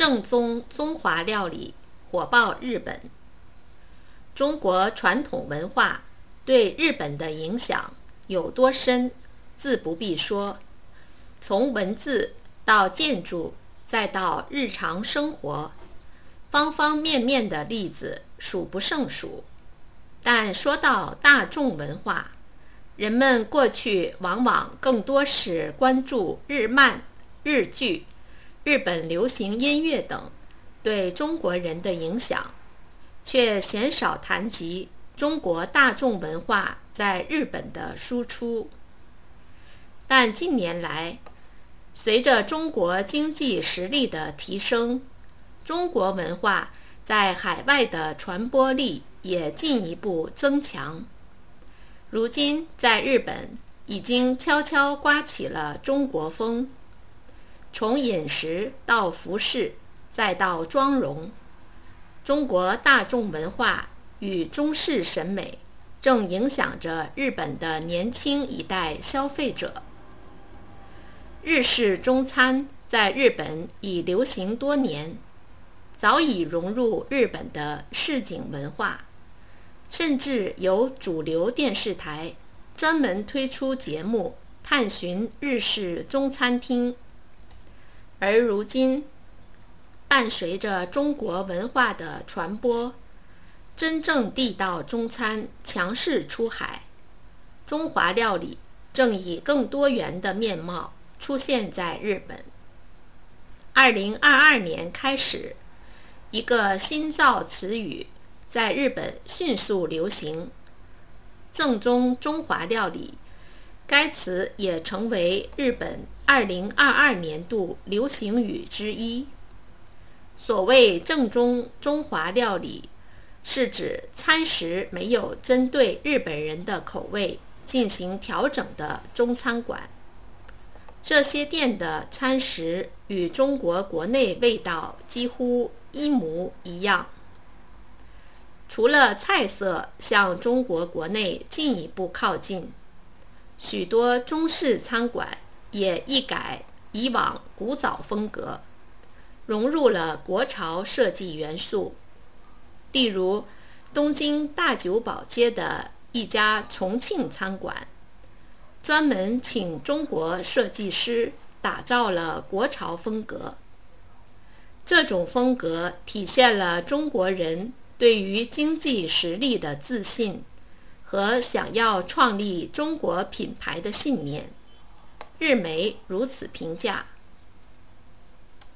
正宗中华料理火爆日本。中国传统文化对日本的影响有多深，自不必说。从文字到建筑，再到日常生活，方方面面的例子数不胜数。但说到大众文化，人们过去往往更多是关注日漫、日剧、日本流行音乐等对中国人的影响，却鲜少谈及中国大众文化在日本的输出。但近年来，随着中国经济实力的提升，中国文化在海外的传播力也进一步增强。如今在日本已经悄悄刮起了中国风，从饮食到服饰再到妆容，中国大众文化与中式审美正影响着日本的年轻一代消费者。日式中餐在日本已流行多年，早已融入日本的市井文化，甚至有主流电视台专门推出节目探寻日式中餐厅。而如今，伴随着中国文化的传播，真正地道中餐强势出海，中华料理正以更多元的面貌出现在日本。2022年开始，一个新造词语在日本迅速流行，正宗中华料理。该词也成为日本2022年度流行语之一。所谓正宗中华料理，是指餐食没有针对日本人的口味进行调整的中餐馆。这些店的餐食与中国国内味道几乎一模一样，除了菜色向中国国内进一步靠近，许多中式餐馆也一改以往古早风格，融入了国潮设计元素。例如东京大久保街的一家重庆餐馆，专门请中国设计师打造了国潮风格。这种风格体现了中国人对于经济实力的自信和想要创立中国品牌的信念。日媒如此评价。